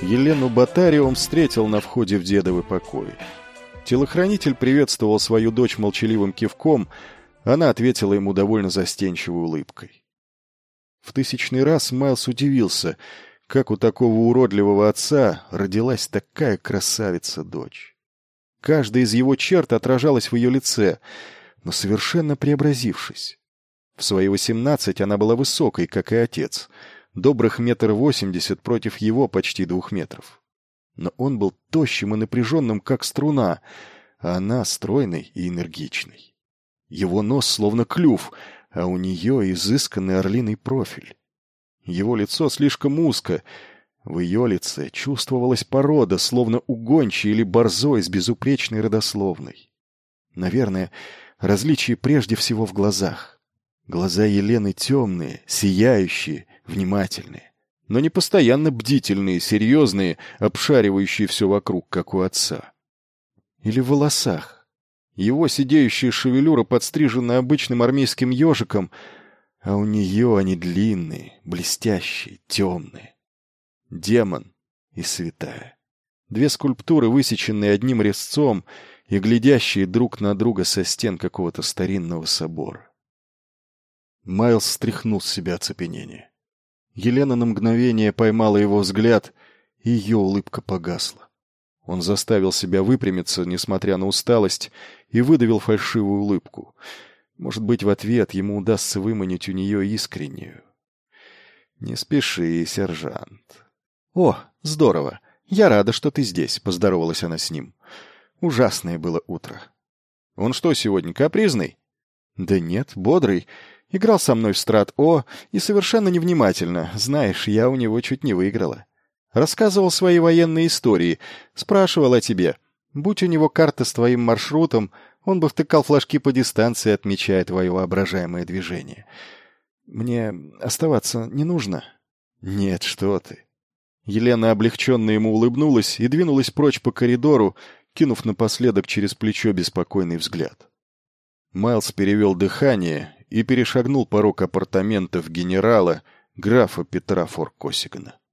Елену Ботари он встретил на входе в дедовы покои. Телохранитель приветствовал свою дочь молчаливым кивком, она ответила ему довольно застенчивой улыбкой. В 1000-й раз Майлз удивился, как у такого уродливого отца родилась такая красавица-дочь. Каждая из его черт отражалась в ее лице, но совершенно преобразившись. В свои 18 она была высокой, как и отец, добрых 1,80 м против его почти 2 метров. Но он был тощим и напряженным, как струна, а она стройной и энергичной. Его нос словно клюв, а у нее изысканный орлиный профиль. Его лицо слишком узко, в ее лице чувствовалась порода, словно у гончей или борзой с безупречной родословной. Наверное, различие прежде всего в глазах. Глаза Елены темные, сияющие, внимательные, но не постоянно бдительные, серьезные, обшаривающие все вокруг, как у отца. Или в волосах. Его сидеющая шевелюра подстрижена обычным армейским ежиком, а у нее они длинные, блестящие, темные. Демон и святая. 2 скульптуры, высеченные одним резцом и глядящие друг на друга со стен какого-то старинного собора. Майлз стряхнул с себя оцепенение. Елена на мгновение поймала его взгляд, и ее улыбка погасла. Он заставил себя выпрямиться, несмотря на усталость, и выдавил фальшивую улыбку. Может быть, в ответ ему удастся выманить у нее искреннюю. «Не спеши, сержант». «О, здорово! Я рада, что ты здесь», — поздоровалась она с ним. Ужасное было утро. «Он что сегодня, капризный?» «Да нет, бодрый. Играл со мной в страт-О и совершенно невнимательно. Знаешь, я у него чуть не выиграла. Рассказывал свои военные истории, спрашивал о тебе. Будь у него карта с твоим маршрутом, он бы втыкал флажки по дистанции, отмечая твое воображаемое движение. Мне оставаться не нужно?» «Нет, что ты». Елена облегченно ему улыбнулась и двинулась прочь по коридору, кинув напоследок через плечо беспокойный взгляд. Майлз перевел дыхание и перешагнул порог апартаментов генерала, графа Петра Фор Коссигана.